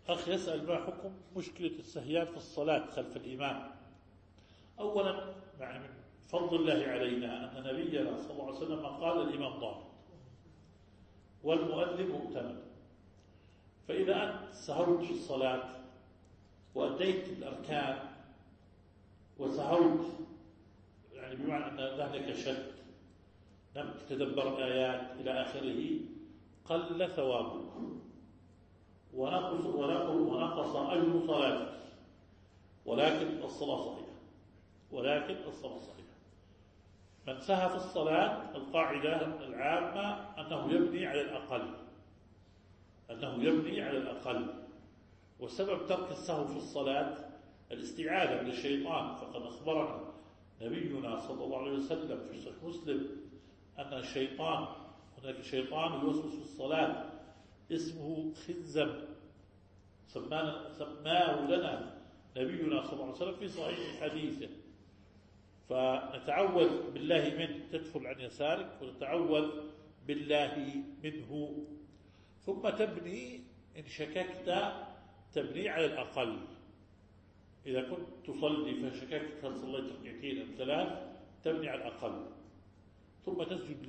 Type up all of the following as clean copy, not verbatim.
أخ يسأل ما حكم مشكلة السهيان في الصلاة خلف الإمام. أولا يعني من فضل الله علينا أن نبينا صلى الله عليه وسلم قال الإمام ضابط والمؤذن مؤتمن. فإذا أنت سهوت في الصلاة وأديت الأركان وسهوت يعني بمعنى أن ذهنك شت، لم تتدبر الآيات إلى آخره، قل ثوابك ونقص أجر صلاتك، ولكن الصلاة صحيحة. من سهى في الصلاة القاعدة العامة أنه يبني على الأقل. وسبب ترك السهو في الصلاة الاستعاذة من الشيطان، فقد أخبرنا نبينا صلى الله عليه وسلم في صحيح مسلم أن هناك شيطان يوسوس في الصلاة اسمه خنزم، سماه لنا نبينا صلى الله عليه وسلم في صحيح حديثه. فنتعوذ بالله منه، تدخل عن يسارك ونتعوذ بالله منه. ثم تبني إن شككت تبني على الأقل. إذا كنت تصلي فشككت هل صليت ركعتين أم 3 تبني على الأقل، ثم تسجد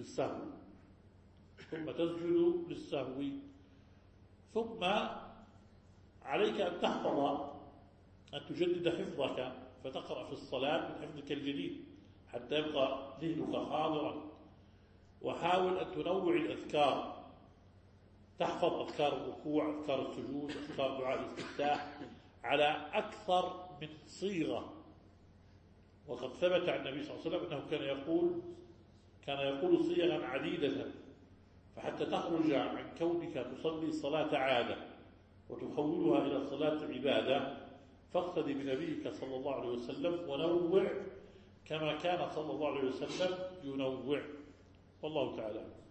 للسهو، ثم عليك أن أن تجدد حفظك، فتقرأ في الصلاة من حفظك الجديد حتى يبقى ذهنك حاضرا. وحاول أن تنوع الأذكار، تحفظ أذكار الركوع، أذكار السجود، أذكار دعاء الاستفتاح على أكثر من صيغة. وقد ثبت عن النبي صلى الله عليه وسلم أنه كان يقول صيغا عديدة، فحتى تخرج عن كونك تصلي صلاة عادة وتحولها إلى صلاة عبادة، فاقتدي بنبيك صلى الله عليه وسلم ونوع كما كان صلى الله عليه وسلم ينوع. والله تعالى.